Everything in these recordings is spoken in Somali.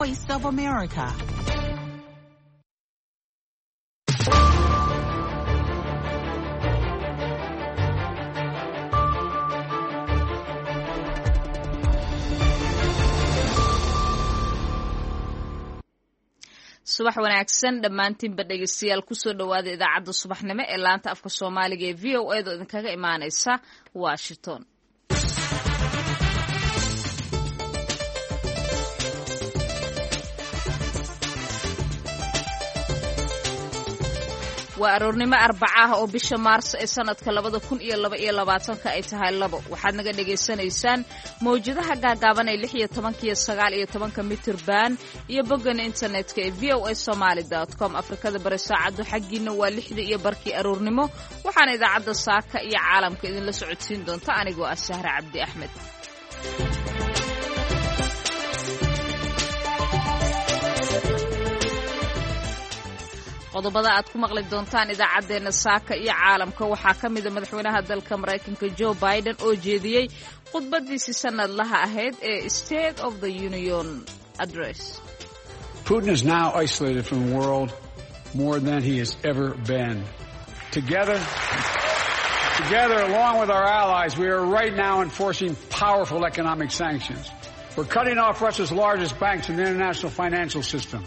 Voice of America. subax wanaagsan dhammaantiinba dhegeystayaal kusoo dhowaada idaacadda subaxnimo ee laanta afka soomaaliga ee v o edo idinkaga imaaneysa washington. waa aroornimo arbaca ah oo bisha maarso ee sanadka 2022 ay tahay 2 waxaad naga dhagaysanaysaan mawjadaha gaagaaban ee 16 iyo 19 mitir baan iyo boggan internetka ee voasomali.com. afrikada bari saacadu xaggiina waa 6 iyo barkii aroornimo waxaana idaacadda saaka iyo caalamka idinla socodsiin doonta anigoo ah Sahra Cabdi Axmed. qodobada aad ku maqli doontaan idaacadeena saaka iyo caalamka waxaa ka mid a madaxweynaha dalka Mareykanka Joe Biden oo jeediyey khudbadiisii sanadlaha ahayd ee State of the Union Address. Putin is now isolated from the world more than he has ever been. Together, along with our allies, we are right now enforcing powerful economic sanctions. We're cutting off Russia's largest banks in the international financial system.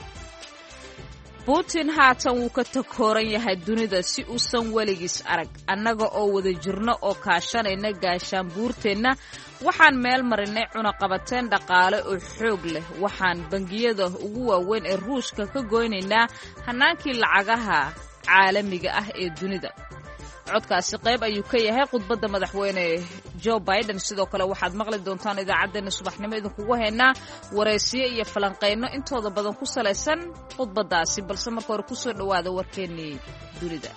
Putin haatan wuu ka takooran yahay dunida si uusan weligiis arag. annaga oo wada jirno oo kaashanayna gaashaan buurteenna waxaan meel marinay cunaqabateen dhaqaale oo xoog leh. waxaan bangiyada ugu waaweyn ee Ruushka ka goynaynaa hanaankii lacagaha caalamiga ah ee dunida. codkaasi qayb ayuu ka yahay khudbadda madaxweyne Joe Biden. sidoo kale waxaad maqli doontaan idaacadeena subaxnimo idinkugu haynaa wareysiyo iyo falanqeyno intooda badan ku salaysan khudbadaasi, balse marka hore kusoo dhowaada warkeennii dunida.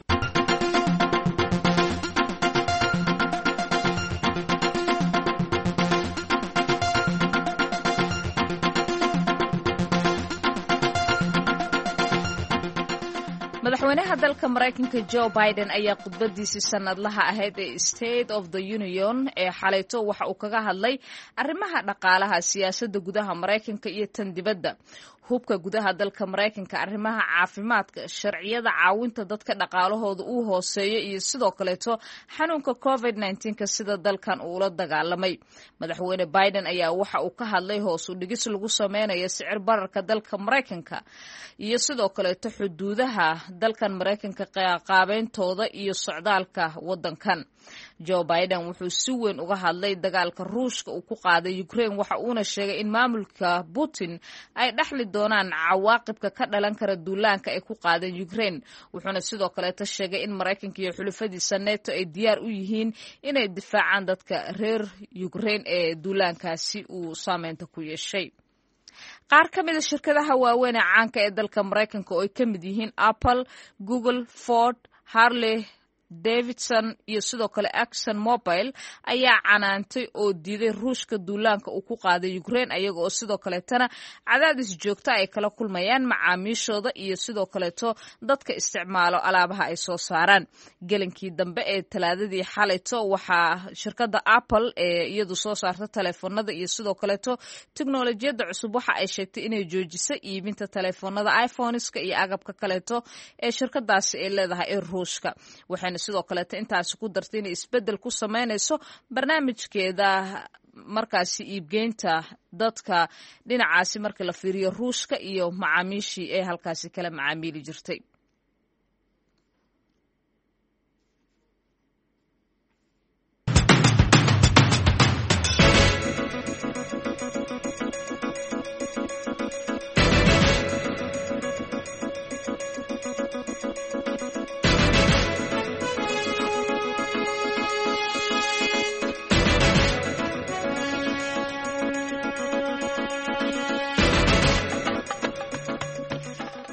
madaxweynaha dalka Mareykanka Joe Biden ayaa khudbadiisii sanadlaha ahayd ee State of the Union ee xalayto waxa uu kaga hadlay arrimaha dhaqaalaha, siyaasadda gudaha Mareykanka iyo tan dibadda, hubka gudaha dalka Mareykanka, arrimaha caafimaadka, sharciyada caawinta dadka dhaqaalahooda uu hooseeyo iyo sidoo kaleeto xanuunka COVID-19 sida dalkan uu la dagaalamay. madaxweyne Biden ayaa waxa uu ka hadlay hoos u dhigis lagu sameynayo sicir bararka dalka Mareykanka iyo sidoo kaleeto xuduudaha dalkan Mareykanka qaabeyntooda iyo socdaalka wadankan. Joe Biden wuxuu si weyn uga hadlay dagaalka Ruushka uu ku qaaday Ukraine. waxa uuna sheegay in maamulka Putin ay dhaxli doonaan cawaaqibka ka dhalan kara duulaanka ay ku qaadeen Ukraine. wuxuuna sidoo kaleeto sheegay in Mareykanka iyo xulafadiisa NATO ay diyaar u yihiin inay difaacaan dadka reer Ukraine ee duulaankaasi uu saameynta ku yeeshay. qaar ka mid a shirkadaha waaweyn ee caanka ee dalka Mareykanka oo ay ka mid yihiin Apple, Google, Ford, Harley Davidson iyo sidoo kale Exxon Mobil ayaa canaantay oo diiday Ruushka duulaanka uu ku qaaday Ukraine, ayaga oo sidoo kaleetana cadaadis joogta ay kala kulmayaan macaamiishooda iyo sidoo kaleeto dadka isticmaalo alaabaha ay soo saaraan. gelinkii dambe ee talaadadii xalayto waxaa shirkadda Apple ee iyadu soo saarta taleefanada iyo sidoo kaleeto tiknoolajiyadda cusub waxa ay sheegtay inay joojisay iibinta taleefanada iPhoneska iyo agabka kaleeto ee shirkadaasi ay leedahay ee Ruushka. waxayna sidoo kaleeto intaasi ku dartay inay isbeddel ku sameynayso barnaamijkeeda markaasi iibgeynta dadka dhinacaasi marka la fiiriyo Ruushka iyo macaamiishii ee halkaasi kala macaamiili jirtay.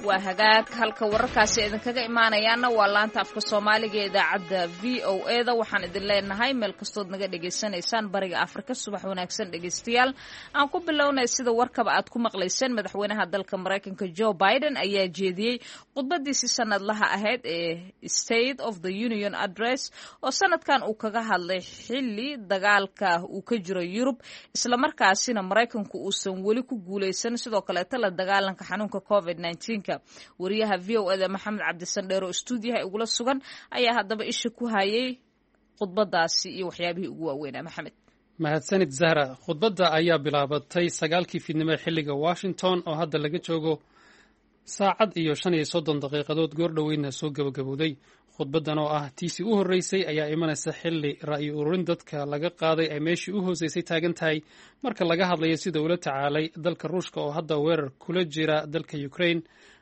waa hagaag halka wararkaasi idinkaga imaanayaana waa laanta afka Soomaaliga ee idaacadda VOA da waxaan idin leenahay meel kastood naga dhageysanaysaan bariga Afrika subax wanaagsan dhageystayaal aan ku bilownay sida warkaba aad ku maqlayseen madaxweynaha dalka Mareykanka Joe Biden ayaa jeediyay khudbadiisii sanadlaha ahayd ee State of the Union Address oo sanadkan uu kaga hadlay xilli dagaalka uu ka jiro Yurub isla markaasina Mareykanku uusan wali ku guuleysan sidoo kale la dagaalanka xanuunka COVID-19 wariyaha VOA Maxamed Cabdisandheero stuudiyaha igula sugan ayaa haddaba isha ku hayay khudbadaasi iyo waxyaabihii ugu waaweynaa Maxamed. mahadsanid Zahra. khudbadda ayaa bilaabatay 9 fiidnimo xilliga Washington oo hadda laga joogo saacad iyo 35 daqiiqadood goor dhaweyna soo gabagabowday. khudbaddan oo ah tiisii u horeysay ayaa imanaysa xilli ra'yi ururin dadka laga qaaday ay meeshii u hooseysay taagan tahay marka laga hadlayo sida uu la tacaalay dalka Ruushka oo hadda weerar kula jira dalka Ukraine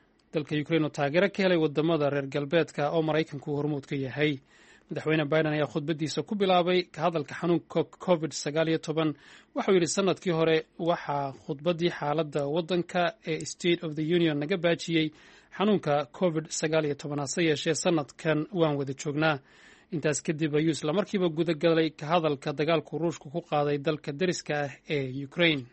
oo taageero ka helay wadamada reer galbeedka oo Mareykanku hormuud ka yahay. madaxweyne Biden ayaa khudbadiisa ku bilaabay ka hadalka xanuunka COVID-19 waxuu yidhi sanadkii hore waxaa khudbadii xaaladda waddanka ee State of the Union naga baajiyey xanuunka COVID-19 hase yeeshee sanadkan waan wada joognaa. intaas kadib ayuu isla markiiba gudagalay ka hadalka dagaalku Ruushku ku qaaday dalka deriska ah ee Ukraine.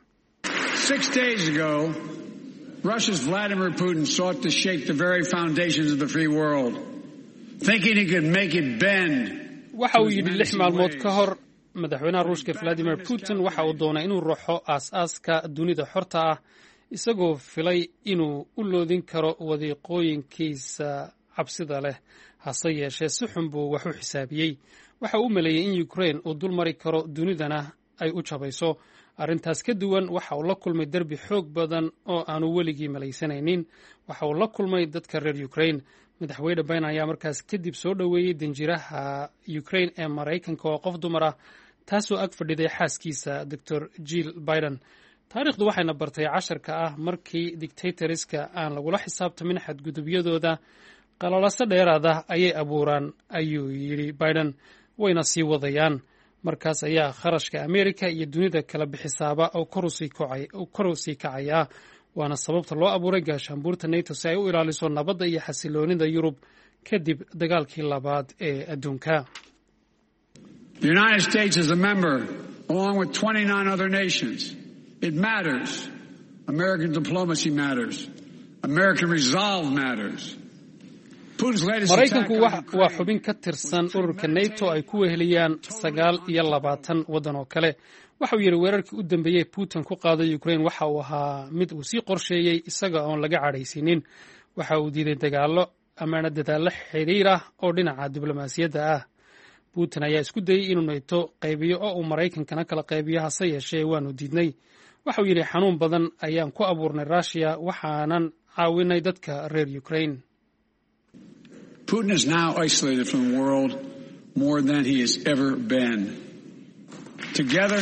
6 days ago, Russia's Vladimir Putin sought to shake the very foundations of the free world, thinking he could make it bend. waxa uu yidhi 6 maalmood ka hor madaxweynaha Ruushka Vladimir Putin waxa uu doonay inuu ruuxo aas-aaska dunida xorta ah isagoo filay inuu u loodin karo wadiiqooyinkiisa cabsida leh hase yeeshee si xun buu wax u xisaabiyey. waxa uu maleeyay in Ukraine uu dul mari karo dunidana ay u jabayso. arrintaas ka duwan waxa uu la kulmay derbi xoog badan oo aanu weligii malaysanaynin. waxa uu la kulmay dadka reer Ukraine. madaxweyne Biden ayaa markaas kadib soo dhoweeyey danjiraha Ukraine ee Mareykanka oo qof dumar ah taasoo ag fadhiday xaaskiisa Dr. Jill Biden. taariikhdu waxayna bartay casharka ah markii dictatoriska aan lagula xisaabtamin xadgudubyadooda qalalaso dheeraada ayay abuuraan ayuu yidhi Biden wayna sii wadayaan. markaas ayaa kharashka Amerika iyo dunida kala bixisaaba oo kor u sii kacaya. waana sababta loo abuuray gaashaanbuurta NATO si ay u ilaaliso nabadda iyo xasiloonida Yurub kadib dagaalkii labaad ee adduunka. The United States is a member along with 29 other nations. It matters. American diplomacy matters. American resolve matters. Mareykanku waa xubin ka tirsan ururka NATO ay ku weheliyaan 29 waddan oo kale. waxa uu yidhi weerarkii u dambeeyey Putin ku qaaday Ukraine waxa uu ahaa mid uu sii qorsheeyey isaga oon laga cadhaysinin. waxa uu diiday dagaallo amaana dadaallo xiriir ah oo dhinaca diblomaasiyadda ah. Putin ayaa isku dayey inuu NATO qaybiyo oo uu Mareykankana kala qaybiyo hase yeeshee waanu diidnay. waxa uu yidhi xanuun badan ayaan ku abuurnay Russia waxaanan caawinay dadka reer Ukraine. Putin is now isolated from the world more than he has ever been. Together,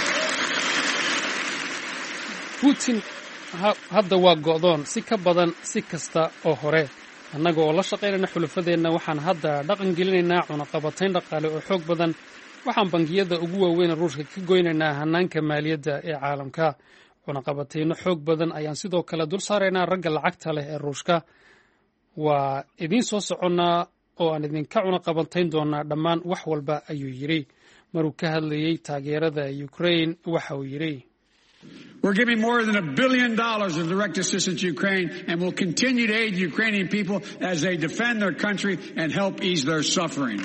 Putin hadda waa go'doon si ka badan si kasta oo hore. annaga oo la shaqaynayna xulufadeenna waxaan hadda dhaqan gelinaynaa cunaqabatayn dhaqaale oo xoog badan. waxaan bangiyada ugu waaweyn Ruushka ka goynaynaa hannaanka maaliyadda ee caalamka. cunaqabatayno xoog badan ayaan sidoo kale dul saaraynaa ragga lacagta leh ee Ruushka. waa idiin soo soconnaa oo aan idinka cunaqabatayn doonaa dhammaan wax walba ayuu yidhi. maruu ka hadlayey taageerada Ukraine waxa uu yidhi We're giving more than $1 billion of direct assistance to Ukraine and will continue to aid the Ukrainian people as they defend their country and help ease their suffering.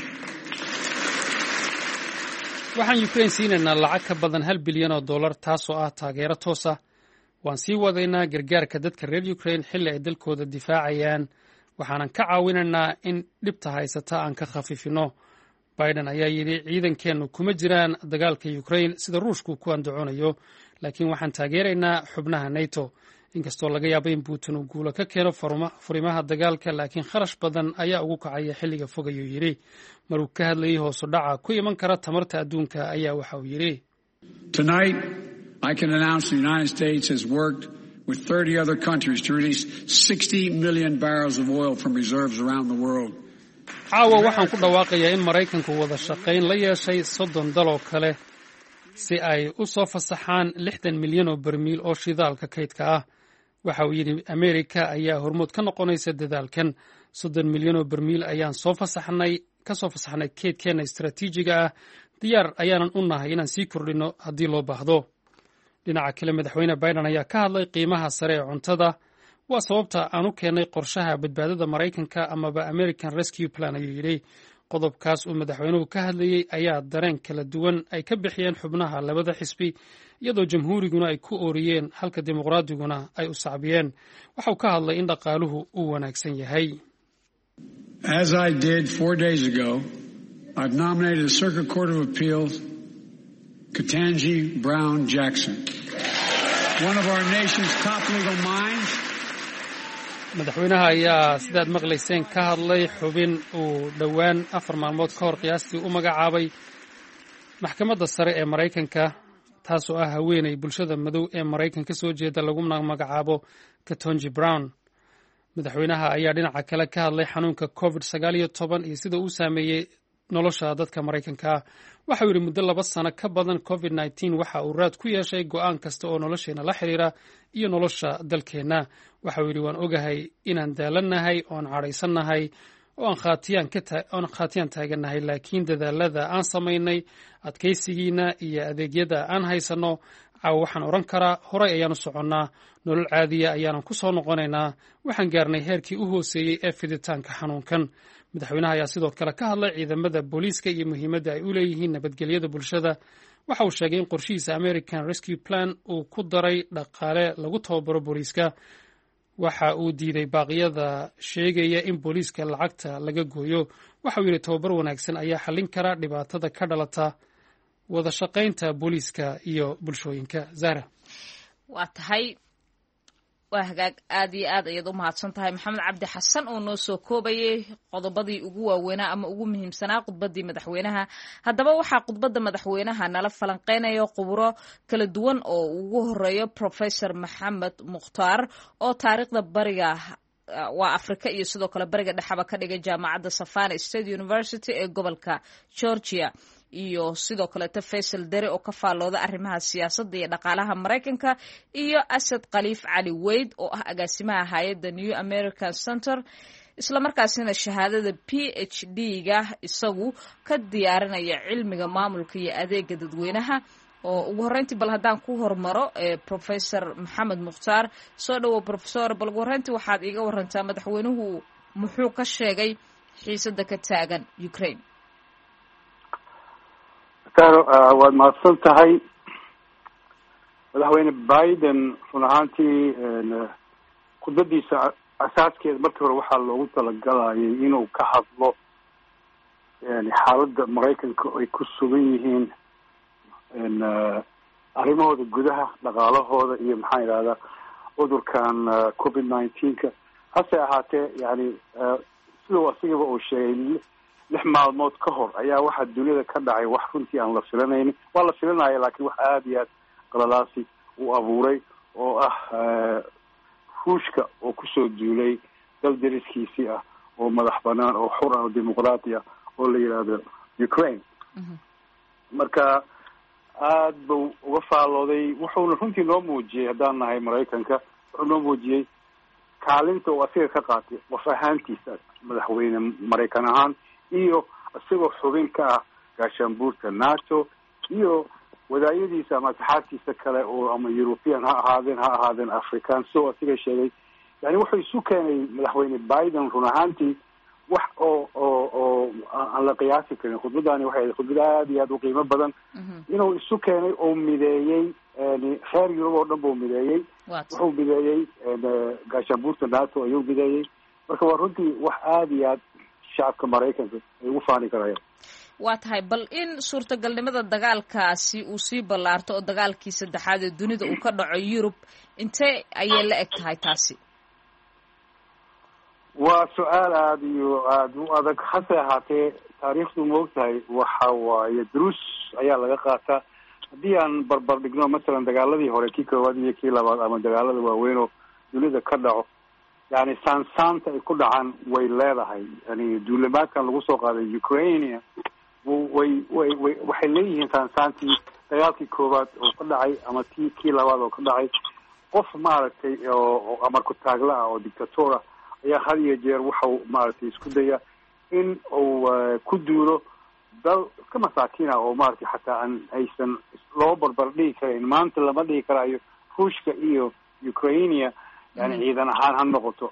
waxaan Ukraine siinaynaa lacag ka badan $1 bilyan taasoo ah taageero toos ah. waan sii wadaynaa gargaarka dadka reer Ukraine xilli ay dalkooda difaacayaan. waxaanan ka caawinaynaa in dhibta haysata aan ka khafifino. Biden ayaa yidhi ciidankeennu kuma jiraan dagaalka Ukraine sida Ruushku ku andacoonayo laakiin waxaan taageeraynaa xubnaha NATO. inkastoo laga yaabo in Putin uu guulo ka keeno furimaha dagaalka laakiin kharash badan ayaa ugu kacaya xilliga fog ayuu yidhi. maruu ka hadlayay hoos u dhaca ku iman kara tamarta adduunka ayaa waxa uu yidhi Tonight, I can announce the United States has worked with 30 other countries to release 60 million barrels of oil from reserves around the world. caawa waxaan ku dhawaaqayaa in Mareykanku wada shaqayn la yeeshay 30 dal oo kale si ay u soo fasaxaan 60 milyan oo barmiil oo shidaalka kaydka ah. waxa uu yidhi amerika ayaa hormood ka noqonaysa dadaalkan 30 milyan oo barmiil ayaan ka soo fasaxnay keedkeenna istaraatiijiga ah diyaar ayaanan u nahay inaan sii kordhino haddii loo baahdo dhinaca kale madaxweyne biden ayaa ka hadlay qiimaha sare ee cuntada waa sababta aan u keennay qorshaha badbaadada maraykanka amaba american rescue plan ayuu yidhi qodobkaas uu madaxweynuhu ka hadlayey ayaa dareen kala duwan ay ka bixiyeen xubnaha labada xisbi iyadoo jamhuuriguna ay ku ooriyeen halka dimuqraadiguna ay u sacbiyeen waxau ka hadlay in dhaqaaluhu uu wanaagsan yahay As I did 4 days ago, I've nominated the Circuit Court of Appeals Ketanji Brown Jackson, one of our nation's top legal minds. madaxweynaha ayaa sidaad maqlayseen ka hadlay xubin uu dhowaan 4 maalmood ka hor qiyaastii u magacaabay maxkamadda sare ee maraykanka taasoo ah haweeney bulshada madow ee maraykan ka soo jeeda lagu magacaabo Ketanji Brown madaxweynaha ayaa dhinaca kale ka hadlay xanuunka COVID-19 iyo sida uu saameeyey nolosha dadka maraykanka waxa uu yidhi muddo 2 sano ka badan COVID-19 waxa uu raad ku yeeshay go'aan kasta oo nolosheena la xiriira iyo nolosha dalkeenna waxa uu yidhi waan ogahay inaan daalannahay oon cadhaysannahay oo aan khaatiyaan taagannahay laakiin dadaalada aan samaynay adkaysigiina iyo adeegyada aan haysanno caawa waxaan odhan karaa horay ayaanu soconnaa nolol caadiya ayaanan ku soo noqonaynaa waxaan gaarnay heerkii u hooseeyey ee fiditaanka xanuunkan madaxweynaha ayaa sidoo kale ka hadlay ciidamada booliiska iyo muhiimadda ay u leeyihiin nabadgelyada bulshada waxa uu sheegay in qorshihiisa American Rescue Plan uu ku daray dhaqaale lagu tababaro booliiska waxa uu diiday baaqyada sheegaya in booliiska lacagta laga gooyo waxa uu yidhi tababar wanaagsan ayaa xallin kara dhibaatada ka dhalata wada shaqaynta booliiska iyo bulshooyinka Zara waa tahay waa hagaag aad iyo aad ayaad u mahadsan tahay maxamed cabdi xasan oo noo soo koobayay qodobadii ugu waaweynaa ama ugu muhiimsanaa khudbadii madaxweynaha haddaba waxaa khudbadda madaxweynaha nala falanqeynaya khuburo kala duwan oo ugu horeeyo professor maxamed mukhtaar oo taariikhda bariga waa Afrika iyo sidoo kale bariga dhexaba ka dhigay jaamacadda Savannah State University ee gobolka Georgia iyo sidoo kale Faisal Dere oo ka faalooda arrimaha siyaasadda iyo dhaqaalaha Mareykanka iyo Asad Khaliif Cali Weyd oo ah agaasimaha hay'adda New American Center isla markaasina shahaadada PhD-ga isagu ka diyaarinaya cilmiga maamulka iyo adeegga dadweynaha oo ugu horeyntii bal haddaan ku hormaro professor Maxamed Mukhtaar soo dhawo professor bal ugu horeyntii waxaad iiga warantaa madaxweynuhu muxuu ka sheegay xiisadda ka taagan Ukraine waad mahadsan tahay madaxweyne Biden run ahaantii khudbadiisa asaaskeeda markii hore waxaa loogu talagalayay inuu ka hadlo xaaladda Maraykanka ay ku sugan yihiin arrimahooda gudaha dhaqaalahooda iyo maxaa yidhahdaa cudurkan COVID-19 hase ahaatee yani siduu asigaba uu sheegay 6 maalmood ka hor ayaa waxaa dunida ka dhacay wax runtii aan la filanaynin waa la filanaya laakiin wax aada iyo aad qalalaasi uu abuuray oo ah ruushka oo kusoo duulay dal dariskiisii ah oo madax banaan oo xur ah oo dimuqraati ah oo la yidhaahdo Ukraine marka aad buu uga faalooday wuxuuna runtii noo muujiyey haddaan nahay Maraykanka wuxuu noo muujiyey kaalinta uu asiga ka qaatay qof ahaantiisa madaxweyne Maraykan ahaan iyo isagoo xubin ka ah gaashaanbuurta NATO iyo wadaayadiisa ama asxaabtiisa kale oo ama European ha ahaadeen African soo asiga sheegay yani wuxuu isu keenay madaxweyne Biden run ahaantii wax oo aan la qiyaasi karin khudbadani waxay khudbad aad iyo aad u qiimo badan inuu isu keenay oo mideeyay reer Yurub oo dhan buu mideeyay wuxuu mideeyay gaashaanbuurta NATO ayuu mideeyay marka waa runtii wax aad iyo aad shacabka Maraykanka ay ugu faani karayaan waa tahay bal in suurtagalnimada dagaalkaasi uu sii ballaarto oo dagaalkii saddexaad ee dunida uu ka dhaco Yurub intee ayay la eg tahay taasi waa su-aal aad iyo aad u adag hase ahaatee taariikhdu moogtahay waxa waaye duruus ayaa laga qaataa haddii aan barbar dhigno masalan dagaaladii hore kii koowaad iyo kii labaad ama dagaalada waaweyn oo dunida ka dhaco yani saansaanta ay ku dhacaan way leedahay yani duulimaadkan lagu soo qaaday Ukraine waxay leeyihiin saansaantii dagaalkii koowaad oo ka dhacay ama kii labaad oo ka dhacay qof maaragtay oo amar ku taagla ah oo dictator ah ayaa had iyo jeer waxau maaragtay isku daya in uu ku duulo dal iska masaakiina oo maaragtay xataa aan aysan loo barbar dhigi karayn. maanta lama dhigi karaayo ruushka iyo ukrainia yani ciidan ahaan ha noqoto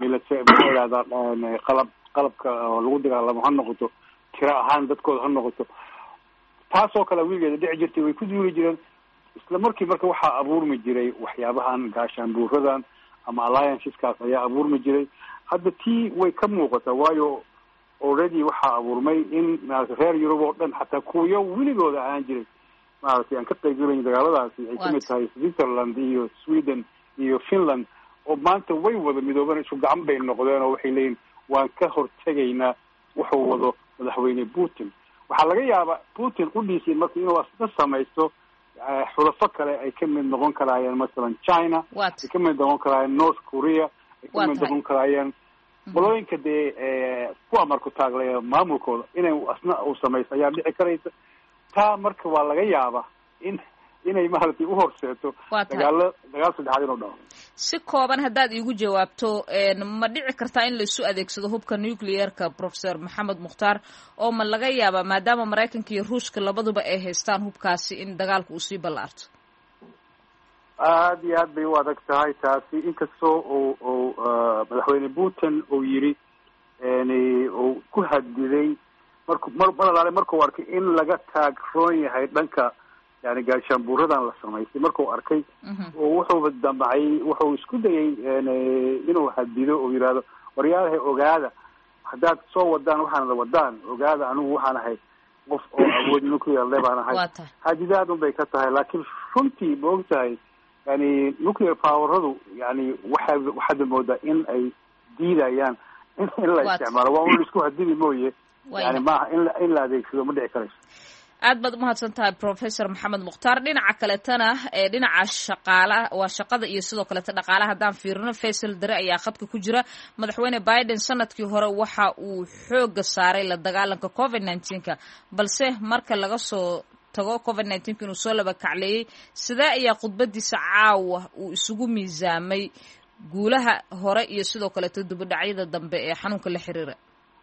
qalabka lagu dagaalamo ha noqoto, tiro ahaan dadkooda ha noqoto. taasoo kale wiigeeda dhici jirtay, way ku duuli jireen. isla markii marka waxaa abuurmi jiray waxyaabahan gaashaanbuuradan ama allianceskaas ayaa abuurmi jiray. hadda tii way ka muuqataa, waayo already waxaa abuurmay in maaragtay reer Yurub oo dhan xataa kuwiyo weligooda ahaan jiray maaragtay aan ka qaybgalayn dagaaladaasi ay kamid tahay Switzerland iyo Sweden iyo Finland, oo maanta way wada midoobeen, isu gacan bay noqdeen oo waxay leeyihin waan ka hortegaynaa wuxuu wado madaxweyne Putin. waxaa laga yaabaa Putin qudhiisii marka inuu asna samaysto xulafo kale ay ka mid noqon karaayeen, masalan China, ay ka mid noqon karaayeen North Korea, ay ka mid noqon karaayeen qolooyinka dee ku amarku taaglaya maamulkooda, inay asna uu samaysto ayaa dhici karaysa. taa marka waa laga yaabaa inay maaragtay u horseeto dagaal saddexaad inuu dhaco. si kooban haddaad iigu jawaabto, ma dhici kartaa in laisu adeegsado hubka nuclearka, professor maxamed mukhtaar, oo ma laga yaabaa maadaama maraykanka iyo ruushka labaduba ay haystaan hubkaasi in dagaalku uu sii ballaarto? aada iyo aad bay u adag tahay taasi, inkastoo uu madaxweyne Putin uu yiri uu ku hadiday markuu arkay in laga taagroon yahay dhanka yani gaashaanbuuradan la samaystay. markuu arkay wuxuu damcay, wuxuu isku dayay inuu hadido oo yidhaahdo waryaalahay ogaada, haddaad soo wadaan waxaana wadaan ogaada, anigu waxaan ahay qof oo awood nuclear le baan ahay. hadidaad un bay ka tahay, laakiin runtii ma og tahay yani nuclear poweradu yani waxaad moodaa in ay diidayaan in la isticmaalo. waa un isku hadidi mooye yani maaha in la adeegsado ma dhici karayso. aad baad umahadsan tahay professor maxamed mukhtaar. dhinaca kaletana dhinaca waa shaqada iyo sidoo kaleta dhaqaalaha haddaan fiirino, faysal dare ayaa khadka ku jira. madaxweyne Biden sanadkii hore waxa uu xooga saaray la dagaalanka COVID-19-ka, balse marka laga soo tago COVID-19 inuu soo laba kacleeyey, sidee ayaa khudbadiisa caawa uu isugu miisaamay guulaha hore iyo sidoo kaleta dibudhacyada dambe ee xanuunka la xiriira?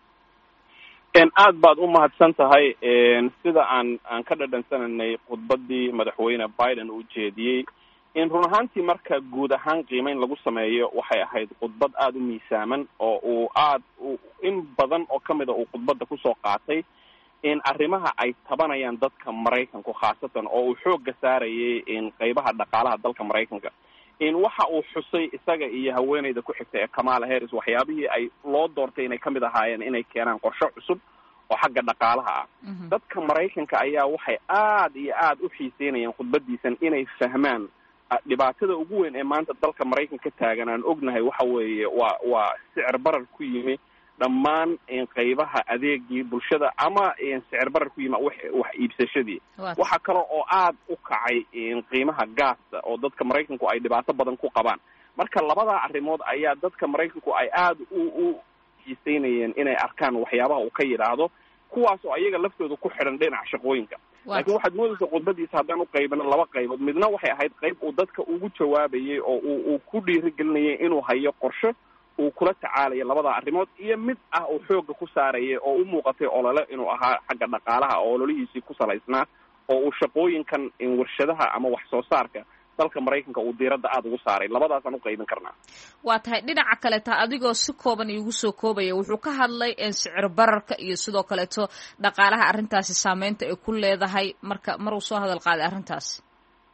aad baad u mahadsan tahay. sida aan ka dhadhansananay khudbadii madaxweyne Biden uu jeediyey, in run ahaantii marka guud ahaan qiimeyn lagu sameeyo waxay ahayd khudbad aada u miisaaman, oo uu in badan oo ka mida uu khudbadda kusoo qaatay in arrimaha ay tabanayaan dadka Maraykanku khaasatan, oo uu xoogga saarayay in qaybaha dhaqaalaha dalka Maraykanka. in waxa uu xusay isaga iyo haweeneyda ku xigta ee Kamala Harris waxyaabihii ay loo doortay inay kamid ahaayeen inay keenaan qorshe cusub oo xagga dhaqaalaha ah. dadka Maraykanka ayaa waxay aad iyo aad u xiiseynayaan khudbadiisan inay fahmaan dhibaatada ugu weyn ee maanta dalka Maraykanka ka taagan. aan ognahay waxa weeye waa sicir barar ku yimi dhammaan qaybaha adeegii bulshada, ama sicir barar ku yimi wax iibsashadii. waxa kale oo aad u kacay qiimaha gaasta oo dadka Maraykanku ay dhibaato badan ku qabaan. marka labada arrimood ayaa dadka Maraykanku ay aad u xiiseynayeen inay arkaan waxyaabaha uu ka yidhaahdo, kuwaas oo ayaga laftooda ku xidhan dhinaca shaqooyinka. laakiin waxaad moodaysaa khudbadiisa haddaan u qaybino laba qaybood. midna waxay ahayd qayb uu dadka ugu jawaabayay oo uu ku dhiirigelinayay inuu hayo qorshe uu kula tacaalaya labada arrimood, iyo mid ah uu xooga ku saarayay oo u muuqatay olole inuu ahaa xagga dhaqaalaha oo ololihiisii ku salaysnaa, oo uu shaqooyinkan warshadaha ama wax soo saarka dalka Maraykanka uu diiradda aad ugu saaray. labadaasaan u qaybin karnaa. waa tahay dhinaca kaleta adigoo si kooban iigu soo koobaya, wuxuu ka hadlay sicir bararka iyo sidoo kaleeto dhaqaalaha arrintaasi saameynta ay ku leedahay maruu soo hadal qaaday arrintaasi.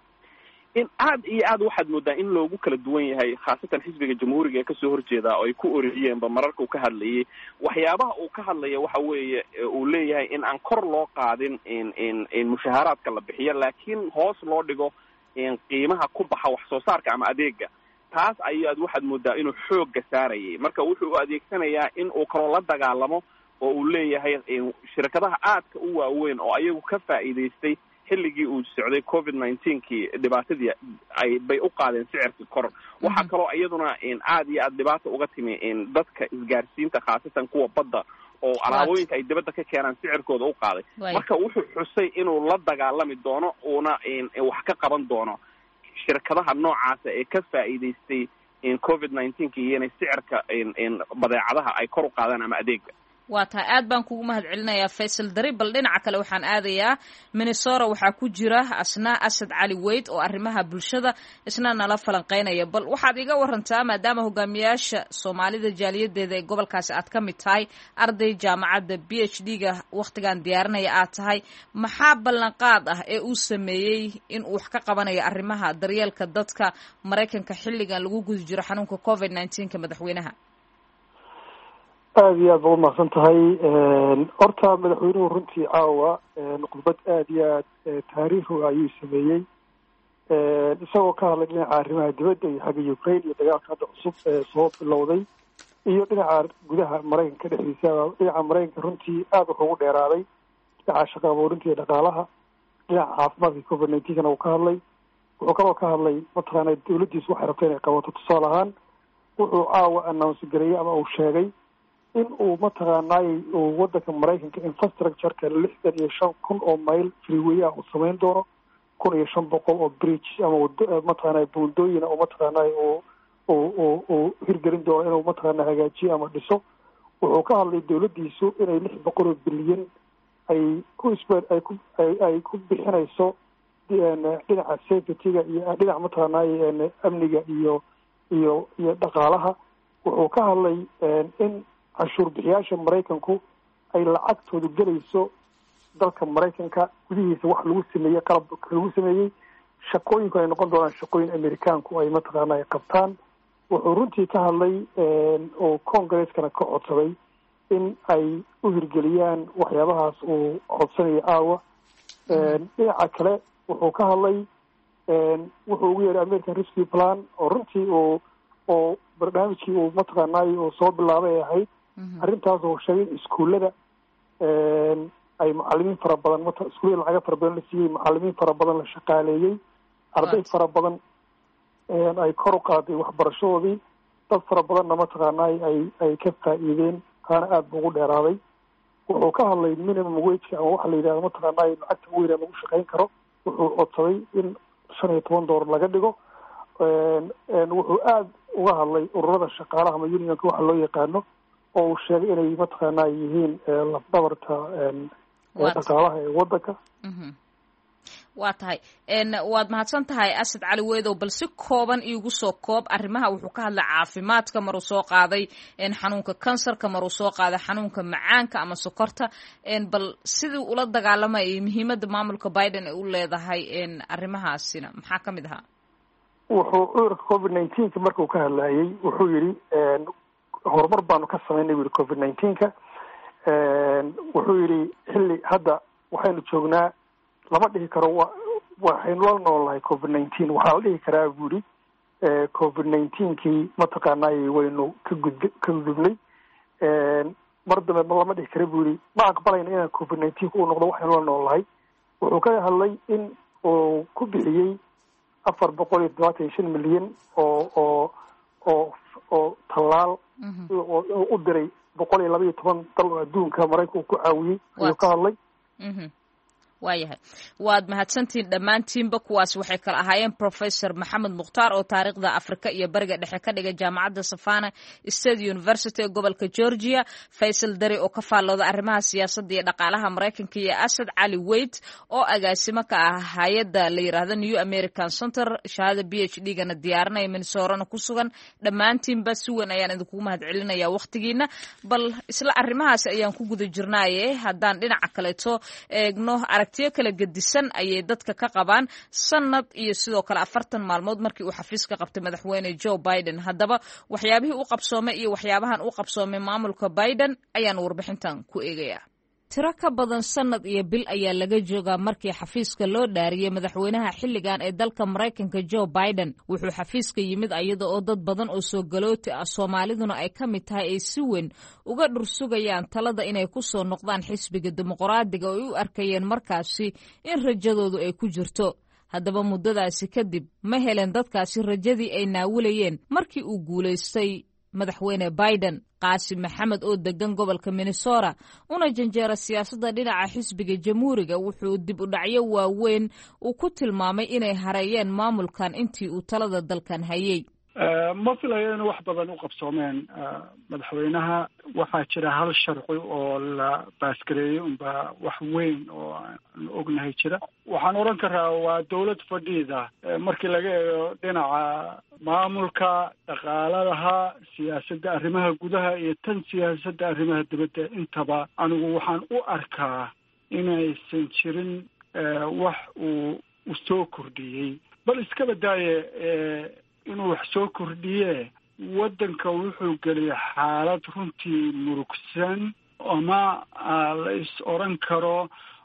in aad iyo aad waxaad moodaa in loogu kala duwan yahay, khaasatan xisbiga jamhuuriga ee kasoo horjeeda oo ay ku oriyeenba mararka uu ka hadlayay. waxyaabaha uu ka hadlaya waxa weeye uu leeyahay in aan kor loo qaadin in mushaaharaadka la bixiyo, laakiin hoos loo dhigo qiimaha ku baxa wax soo saarka ama adeega. taas ayaad waxaad moodaa inuu xoogga saarayay. marka wuxuu u adeegsanayaa in uu kaloo la dagaalamo, oo uu leeyahay shirkadaha aadka u waaweyn oo ayagu ka faa'iidaystay xilligii uu socday COVID-19-kii dhibaatadii bay u qaadeen sicirka kor. waxaa kaloo iyaduna aad iyo aad dhibaato uga timi dadka isgaarsiinta, khaasatan kuwa badda oo alaabooyinka ay dibadda ka keenaan sicirkooda u qaaday. marka wuxuu xusay inuu la dagaalami doono uuna wax ka qaban doono shirkadaha noocaasa ee ka faa'iidaystay COVID-19 iyo inay sicirka badeecadaha ay kor u qaadaan ama adeega. waa tahay aad baan kugu mahad celinayaa Faysal Dari. bal dhinaca kale waxaan aadayaa Minnesota, waxaa ku jira asna Asad Cali Weyd oo arrimaha bulshada isna nala falanqeynaya. bal waxaad iga warantaa, maadaama hogaamiyaasha Soomaalida jaaliyadeeda ee gobolkaasi aad ka mid tahay, arday jaamacadda PhD-ga waqtigan diyaarinaya aad tahay, maxaa ballanqaad ah ee uu sameeyey in uu wax ka qabanayo arrimaha daryeelka dadka Mareykanka xilligan lagu guda jiro xanuunka COVID-19 ka madaxweynaha? aad iyo aad ba umahadsan tahay. horta madaxweynuhu runtii caawa khudbad aad iyo aad taariikhi ayuu sameeyey, isagoo ka hadlay dhinaca arrimaha dibadda iyo xagga Ukraine iyo dagaalka hadda cusub ee soo bilowday, iyo dhinaca gudaha Mareykanka dhexdiisa. dhinaca Mareykanka runtii aad wuxuu ugu dheeraaday, dhinaca shaqo abuurinta iyo dhaqaalaha, dhinaca caafimaadka COVID-19-kana uu ka hadlay. wuxuu kaloo ka hadlay mataqaana dawladdiisu waxay rabta inay qabato. tusaale ahaan wuxuu caawa announce gareeyey ama uu sheegay in uu mataqaanay uu wadanka Mareykanka infrastructure-ka 65,000 oo mayl freeway ah uu samayn doono, 1,500 oo bridge ama mataqaanay buundooyin oo mataqaanay oo hirgelin doono inuu mataqaanay hagaajiyo ama dhiso. wuxuu ka hadlay dawladdiisu inay 600 bilyan ay ku bixinayso dhinaca safety-ga iyo dhinaca mataqaanay amniga iyo dhaqaalaha. wuxuu ka hadlay in cashuur bixiyaasha Mareykanku ay lacagtoodu gelayso dalka Mareykanka gudihiisa wax lagu sameeyey, qalab lagu sameeyey, shaqooyinku ay noqon doonaan shaqooyin Amerikaanku ay mataqaanay qabtaan. wuxuu runtii ka hadlay oo Congress-kana ka codsaday in ay u hirgeliyaan waxyaabahaas uu codsanayo caawa. dhinaca kale wuxuu ka hadlay wuxuu ugu yeeray American Rescue Plan oo runtii oo barnaamijkii uu mataqaanay oo soo bilaabay ay ahayd. arrintaas oo sheegay iskuullada ay macallimiin fara badan iskuullada lacaga fara badan la siiyey, macallimiin fara badan la shaqaaleeyey, arday fara badan ay kor u qaaday waxbarashadoodii, dad fara badanna mataqaanay ay ka faa'iideen, taana aad buu ugu dheeraaday. wuxuu ka hadlay minimum wage-ka ama waxa la yidhahdo mataqaanay lacagta ugu yar lagu shaqayn karo. wuxuu codsaday in $15 laga dhigo. wuxuu aad uga hadlay ururada shaqaalaha ama unionka waxa loo yaqaano, oo uu sheegay inay mataqaanaa yihiin lafdabarta dhaqaalaha ee wadanka. waa tahay waad mahadsan tahay Asad Cali Weyd. bal si kooban iigu soo koob arrimaha. wuxuu ka hadlay caafimaadka, maruu soo qaaday xanuunka kansarka, maruu soo qaaday xanuunka macaanka ama sokorta. bal sidii ula dagaalamayay muhiimadda maamulka Biden ay u leedahay arrimahaasina maxaa ka mid ahaa? wuxuu cudurka COVID-19 markuu ka hadlayay wuxuu yidhi horumar baanu ka samaynay wili COVID-19-ka. wuxuu yidhi xilli hadda waxaynu joognaa, lama dhihi karo waxaynu la noolnahay COVID-19. waxaa la dhihi karaa buu yidhi COVID-19-kii mataqaanay waynu ka gudubnay. mar dambe lama dhihi kara buu yidhi ma aqbalayna inaan COVID-19 uu noqdo waxaynu la noolnahay. wuxuu ka hadlay in uu ku bixiyey 475 milyan oo tallaal oo u diray 112 dal oo adduunka Mareykanka uu ku caawiyey ayuu ka hadlay. waayahay waad mahadsantihiin dhammaantiinba. kuwaas waxay kala ahaayeen Professor Maxamed Mukhtaar oo taariikhda Afrika iyo bariga dhexe ka dhigay jaamacadda Savannah State University ee gobolka Georgia, Faysal Dari oo ka faallooda arrimaha siyaasadda iyo dhaqaalaha Mareykanka, iyo Asad Cali Weyd oo agaasimo ka ah hay'adda la yiraahdo New American Center, shahaada PhD-gana diyaarinaya, Minnesota ku sugan. dhammaantiinba si weyn ayaan idinku mahad celinayaa waqtigiina. bal isla arrimahaas ayaan ku guda jirnaaye haddaan dhinaca kaleeto eegno, aragtiyo kala gedisan ayay dadka ka qabaan sanad iyo sidoo kale 40 maalmood markii uu xafiiska qabtay madaxweyne Joe Biden. haddaba waxyaabihii uu qabsoomay iyo waxyaabahan uu qabsoomay maamulka Biden ayaan warbixintan ku eegayaa. tiro ka badan sanad iyo bil ayaa laga joogaa markii xafiiska loo dhaariyey madaxweynaha xilligan ee dalka Mareykanka Joe Biden. wuxuu xafiiska yimid iyada oo dad badan oo soo galooti ah, Soomaaliduna ay ka mid tahay, ay si weyn uga dhursugayaan talada inay ku soo noqdaan xisbiga dimuqraadiga oo ay u arkayeen markaasi in rajadoodu ay ku jirto. haddaba muddadaasi kadib ma helen dadkaasi rajadii ay naawilayeen markii uu guulaystay madaxweyne Biden. Qaasim Maxamed oo degan gobolka Minnesota una janjeera siyaasadda dhinaca xisbiga jamhuuriga wuxuu dib u dhacyo waaweyn uu ku tilmaamay inay hareeyeen maamulkan intii uu talada dalkan hayay. ma filayo in wax badan u qabsoomeen madaxweynaha. waxaa jira hal sharci oo la baasgareeyey unba wax weyn oo aan ognahay jira. waxaan odhan karaa waa dawlad fadhiida markii laga eego dhinaca maamulka, dhaqaaladaha, siyaasadda arrimaha gudaha iyo tan siyaasadda arrimaha dibadda intaba anigu waxaan u arkaa inaysan jirin wax uu soo kordhiyey. bal iska badaaye inuu wax soo kordhiye waddanka wuxuu geliyay xaalad runtii murugsan ama la is oran karo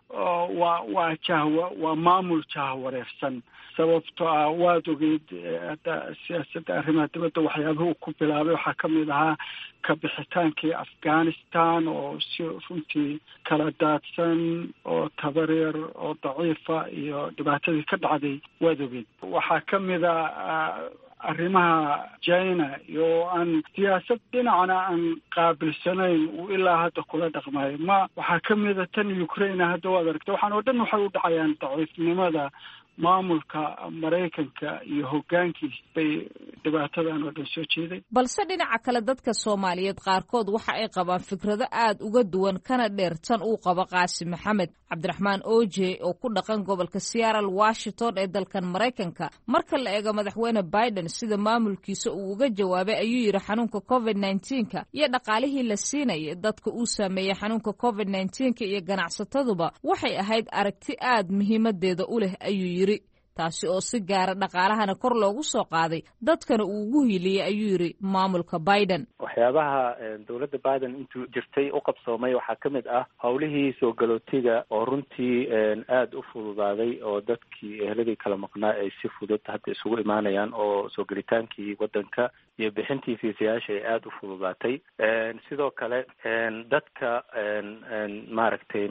waa maamul jahwareersan. sababto ah waad ogeyd hadda siyaasadda arrimaha dibadda waxyaabaha uu ku bilaabay waxaa ka mid ahaa ka bixitaankii Afghanistan oo si runtii kala daadsan oo tabaryar oo daciifa iyo dhibaatadii ka dhacday waad ogeyd. waxaa ka mid a arrimaha China iyo aan siyaasad dhinacna aan qaabilsanayn uu ilaa hadda kula dhaqmayo. waxaa ka mid a tan Ukraine hadda waad aragtay. waxaan oo dhan waxay u dhacayaan daciifnimada maamulka Mareykanka iyo hoggaankiis bay dhibaatadan oo dhan soo jeeday. balse dhinaca kale dadka Soomaaliyeed qaarkood waxa ay qabaan fikrado aad uga duwan kana dheer tan uu qabo Qaasim Maxamed. Cabdiraxmaan Oje oo ku dhaqan gobolka Seattle, Washington ee dalkan Mareykanka, marka la eego madaxweyne Biden sida maamulkiisa uu uga jawaabay ayuu yiri xanuunka COVID-19 iyo dhaqaalihii la siinayay dadka uu saameeyay xanuunka COVID-19 iyo ganacsataduba waxay ahayd aragti aad muhiimadeeda u leh ayuu yiri. taasi oo si gaara dhaqaalahana kor loogu soo qaaday dadkana uu ugu hiiliyey ayuu yiri maamulka Biden. waxyaabaha dawladda Biden intuu jirtay u qabsoomay waxaa ka mid ah howlihii soo galootiga oo runtii aad u fududaaday oo dadkii eheladii kala maqnaa ay si fudud hadda isugu imaanayaan oo soo gelitaankii waddanka iyo bixintii fiisayaasha ay aad u fududaatay. sidoo kale dadka maaragtay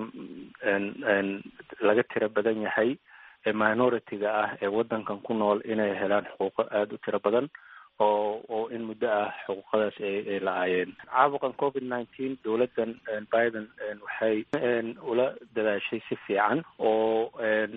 laga tiro badan yahay minority-ga ah ee waddankan ku nool inay helaan xuquuqo aada u tiro badan oo in muddo ah xuquuqadaas ay la-aayeen. caabuqan COVID-19 dawladdan Biden waxay ula dadaashay si fiican oo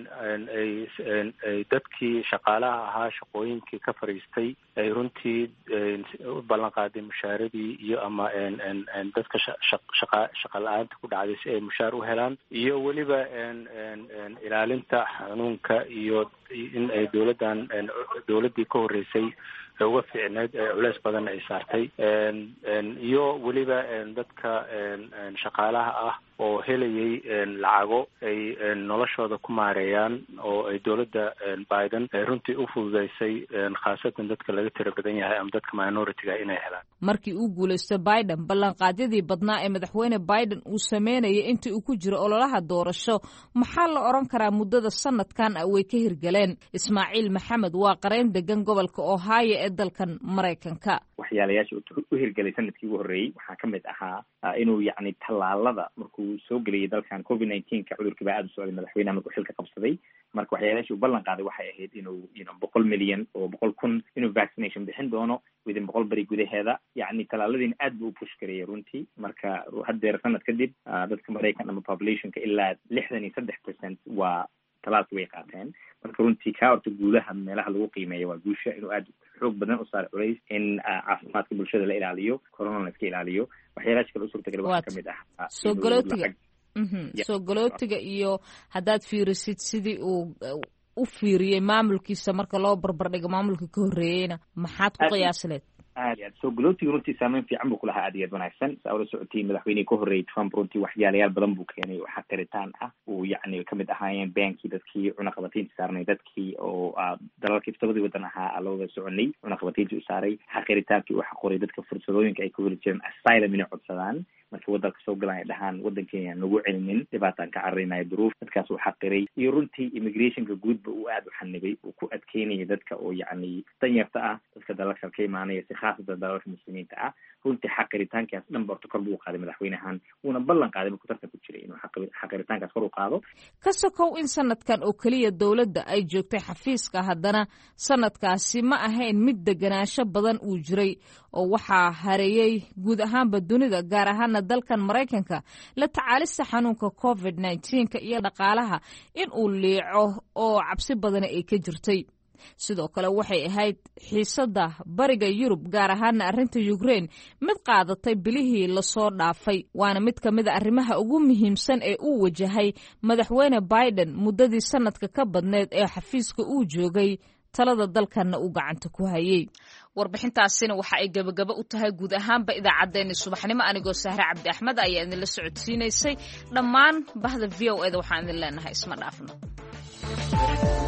ay dadkii shaqaalaha ahaa shaqooyinkii ka fadhiistay ay runtii u ballan qaaday mushaaradii iyo ama dadka shaqa la-aanta ku dhacday si ay mushaar u helaan iyo weliba ilaalinta xanuunka iyo in ay dawladdii ka horreysay uga fiicneed culeys badan ay saartay iyo weliba dadka shaqaalaha ah oo helayay lacago ay noloshooda ku maareeyaan oo ay dawladda Biden runtii u fududeysay khaasatan dadka laga tiro badan yahay ama dadka minority-ga inay helaan. markii uu guulaysto Biden ballanqaadyadii badnaa ee madaxweyne Biden uu sameynayay intii uu ku jiro ololaha doorasho maxaa la oran karaa muddada sanadkan way ka hirgaleen. Ismaaciil Maxamed waa qareen degan gobolka Ohio ee dalkan Mareykanka. waxyaalayaasha u hirgalay sanadkii ugu horreeyay waxaa ka mid ahaa inuu yacni tallaalada markuu soo geliyay dalkan COVID-19 cudurkii baa aada u socday madaxweynaha markuu xilka qabsaday. marka waxyaalayaashii uu ballan qaaday waxay ahayd inuu 100 milyan oo 100,000 inuu vaccination bixin doono within 100 bari gudaheeda. yacni tallaaladiina aad buu u push gareeyay runtii. marka haddeer sanad kadib dadka Mareykan ama populationka ilaa 63% waa talaalkii way qaateen. marka runtii ka horta guulaha meelaha lagu qiimeeyo waa guusha inuu aad xoog badan u saar culays in caafimaadka bulshada la ilaaliyo, corona la iska ilaaliyo. waxyaalaha kale u suurtagalay waxaa kamid ah soo galootiga iyo haddaad fiirisid sidii uu u fiiriyey maamulkiisa marka loo barbardhigo maamulka ka horreeyeyna maxaad ku qiyaasileed? aad iyo aad soo galootiga runtii saameyn fiican buu ku lahaa aad iyo aad wanaagsan. saa ula socotiin madaxweynihii ka horreeyay Trump runtii waxyaalayaal badan buu keenay oo xaqiritaan ah uu yacni kamid ahaayeen beenkii dadkii cunaqabataynta saarnay dadkii oo dalalka iftabadii waddan ahaa looga soconay cunaqabatayntii u saaray xaqiritaankii uu xaqoray dadka fursadooyinka ay ku heli jireen asylum inay codsadaan. markii wadanka soo galaan ay dhahaan wadankeena nagu celinin dhibaataan ka cararinayo duruuf dadkaas uu xaqiray iyo runtii immigrationka guudba uu aada u xanibay uu ku adkeynaya dadka oo yacni danyarta ah dadka dalalka ka imaanaya si khaasatan dalalka muslimiinta ah runtii xaqiritaankaas dhan borto kor buu qaaday madaxweynahan uuna ballan qaaday markuu tartan ku jiray inuu xaqiritaankaas kor u qaado ka sokow in sanadkan oo keliya dowladda ay joogtay xafiiska haddana sanadkaasi ma ahayn mid deganaansho badan uu jiray oo waxaa hareeyey guud ahaanba dunida gaar ahaana dalkan maraykanka la tacaalista xanuunka covid-19 iyo dhaqaalaha in uu liico oo cabsi badani ay ka jirtay sidoo kale waxay ahayd xiisadda bariga yurub gaar ahaana arrinta Ukraine mid qaadatay bilihii lasoo dhaafay waana mid ka mid a arrimaha ugu muhiimsan ee uu wajahay madaxweyne Biden muddadii sanadka ka badneed ee xafiiska uu joogay talada dalkanna uu gacanta ku hayay warbixintaasina waxa ay gabagaba u tahay guud ahaanba idaacadeena subaxnimo anigoo Sahre Cabdi Axmed ayaa idinla socodsiinaysay dhammaan bahda VOA da waxaan idin leenahay isma dhaafno